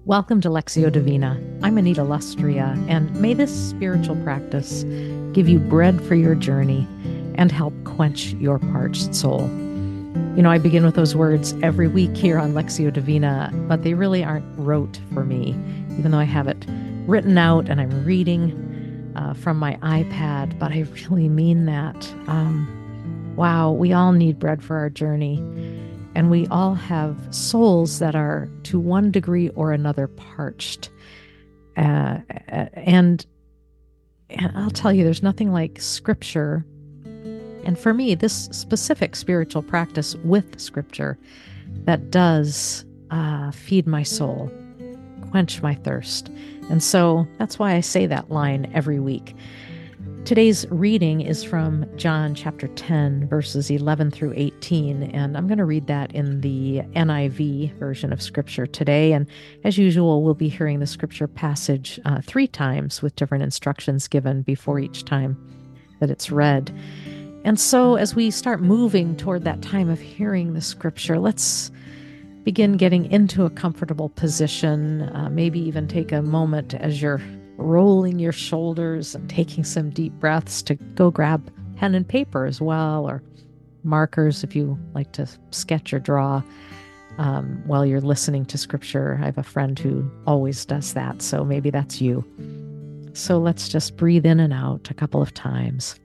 Welcome to Lectio Divina. I'm Anita Lustria, and may this spiritual practice give you bread for your journey and help quench your parched soul. You know, I begin with those words every week here on Lectio Divina, but they really aren't rote for me, even though I have it written out and I'm reading from my iPad, but I really mean that. Wow, we all need bread for our journey. And we all have souls that are, to one degree or another, parched. And I'll tell you, there's nothing like Scripture. And for me, this specific spiritual practice with Scripture that does feed my soul, quench my thirst. And so that's why I say that line every week. Today's reading is from John chapter 10, verses 11 through 18, and I'm going to read that in the NIV version of Scripture today. And as usual, we'll be hearing the Scripture passage 3 times with different instructions given before each time that it's read. And so as we start moving toward that time of hearing the Scripture, let's begin getting into a comfortable position, maybe even take a moment as you're rolling your shoulders and taking some deep breaths to go grab pen and paper as well, or markers if you like to sketch or draw while you're listening to Scripture. I have a friend who always does that, so maybe that's you. So let's just breathe in and out a couple of times.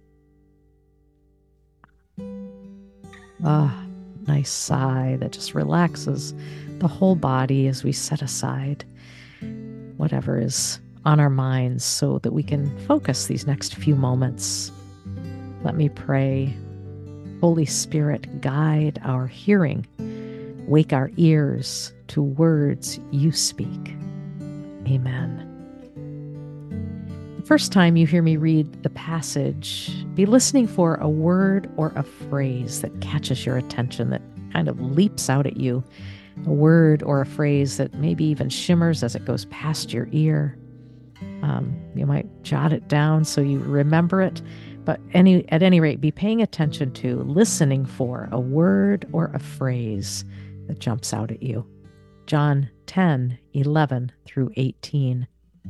Nice sigh that just relaxes the whole body as we set aside whatever is on our minds so that we can focus these next few moments. Let me pray. Holy Spirit, guide our hearing. Wake our ears to words you speak. Amen. The first time you hear me read the passage, be listening for a word or a phrase that catches your attention, that kind of leaps out at you. A word or a phrase that maybe even shimmers as it goes past your ear. You might jot it down so you remember it, but at any rate, be paying attention to, listening for a word or a phrase that jumps out at you. John 10, 11 through 18.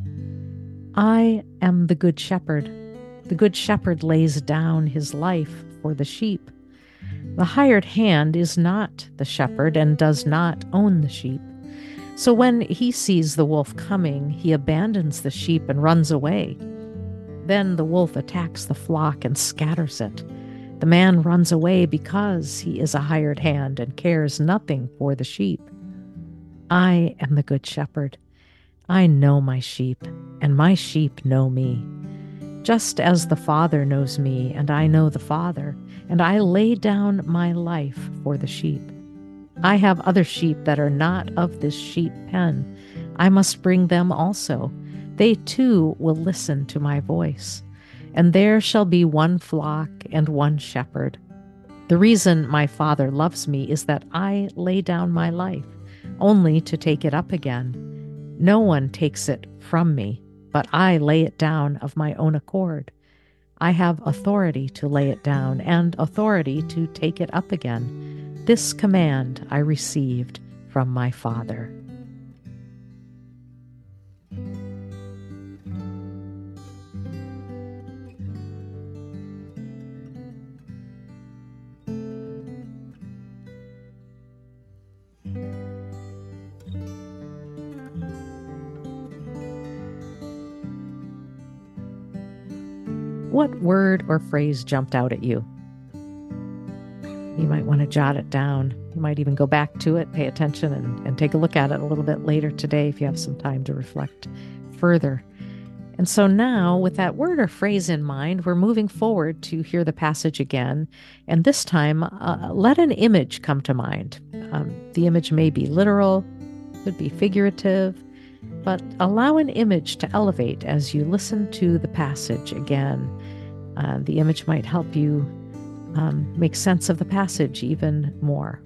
I am the good shepherd. The good shepherd lays down his life for the sheep. The hired hand is not the shepherd and does not own the sheep. So when he sees the wolf coming, he abandons the sheep and runs away. Then the wolf attacks the flock and scatters it. The man runs away because he is a hired hand and cares nothing for the sheep. I am the good shepherd. I know my sheep, and my sheep know me. Just as the Father knows me, and I know the Father, and I lay down my life for the sheep. I have other sheep that are not of this sheep pen. I must bring them also. They too will listen to my voice. And there shall be one flock and one shepherd. The reason my Father loves me is that I lay down my life, only to take it up again. No one takes it from me, but I lay it down of my own accord. I have authority to lay it down and authority to take it up again. This command I received from my Father. What word or phrase jumped out at you? You might want to jot it down. You might even go back to it, pay attention, and take a look at it a little bit later today if you have some time to reflect further. And so now, with that word or phrase in mind, we're moving forward to hear the passage again. And this time, let an image come to mind. The image may be literal, could be figurative, but allow an image to elevate as you listen to the passage again. The image might help you make sense of the passage even more.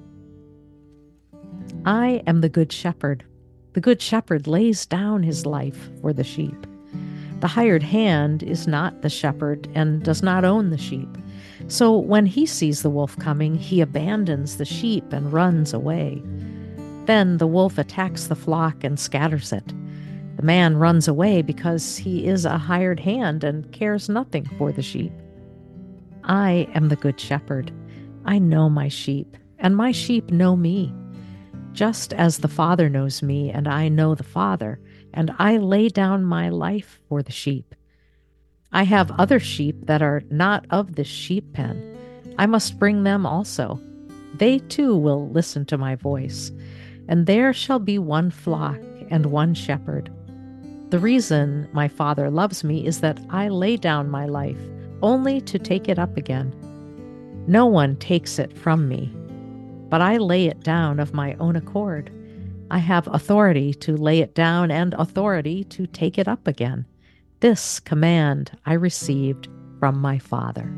I am the good shepherd. The good shepherd lays down his life for the sheep. The hired hand is not the shepherd and does not own the sheep. So when he sees the wolf coming, he abandons the sheep and runs away. Then the wolf attacks the flock and scatters it. The man runs away because he is a hired hand and cares nothing for the sheep. I am the good shepherd. I know my sheep, and my sheep know me. Just as the Father knows me, and I know the Father, and I lay down my life for the sheep. I have other sheep that are not of this sheep pen. I must bring them also. They too will listen to my voice, and there shall be one flock and one shepherd. The reason my Father loves me is that I lay down my life, only to take it up again. No one takes it from me, but I lay it down of my own accord. I have authority to lay it down and authority to take it up again. This command I received from my Father.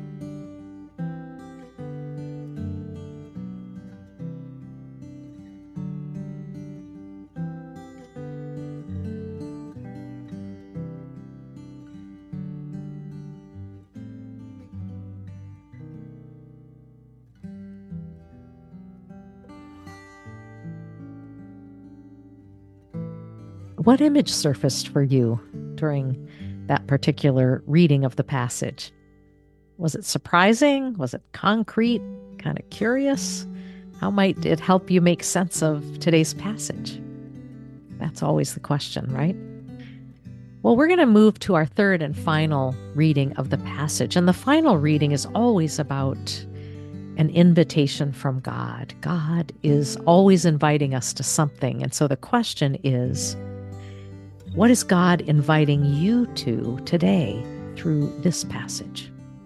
What image surfaced for you during that particular reading of the passage? Was it surprising? Was it concrete? Kind of curious? How might it help you make sense of today's passage? That's always the question, right? Well, we're going to move to our third and final reading of the passage. And the final reading is always about an invitation from God. God is always inviting us to something. And so the question is, what is God inviting you to today through this passage?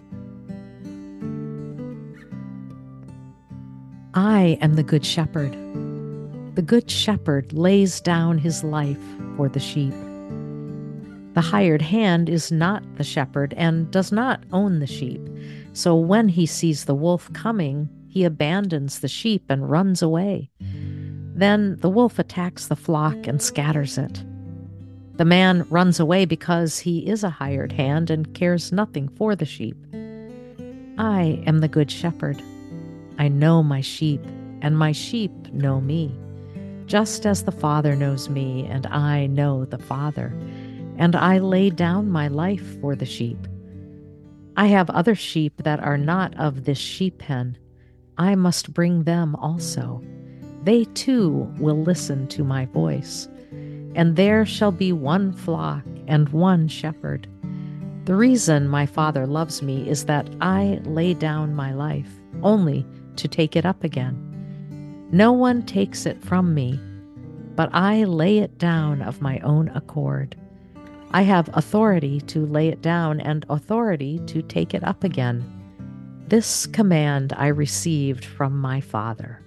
I am the good shepherd. The good shepherd lays down his life for the sheep. The hired hand is not the shepherd and does not own the sheep. So when he sees the wolf coming, he abandons the sheep and runs away. Then the wolf attacks the flock and scatters it. The man runs away because he is a hired hand and cares nothing for the sheep. I am the good shepherd. I know my sheep, and my sheep know me, just as the Father knows me, and I know the Father, and I lay down my life for the sheep. I have other sheep that are not of this sheep pen. I must bring them also. They too will listen to my voice. And there shall be one flock and one shepherd. The reason my Father loves me is that I lay down my life, only to take it up again. No one takes it from me, but I lay it down of my own accord. I have authority to lay it down and authority to take it up again. This command I received from my Father.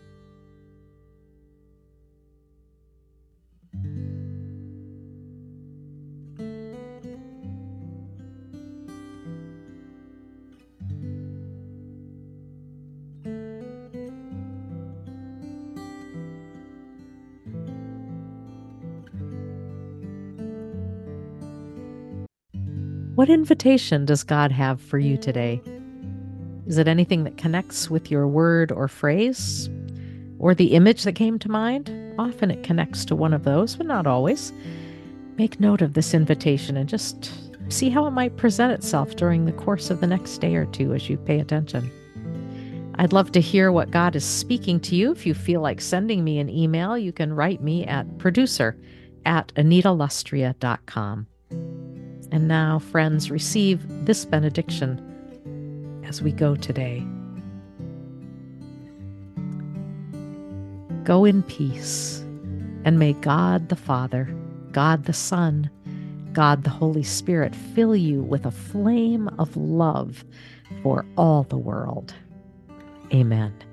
What invitation does God have for you today? Is it anything that connects with your word or phrase, or the image that came to mind? Often it connects to one of those, but not always. Make note of this invitation and just see how it might present itself during the course of the next day or two as you pay attention. I'd love to hear what God is speaking to you. If you feel like sending me an email, you can write me at producer@AnitaLustria.com. And now, friends, receive this benediction as we go today. Go in peace, and may God the Father, God the Son, God the Holy Spirit fill you with a flame of love for all the world. Amen.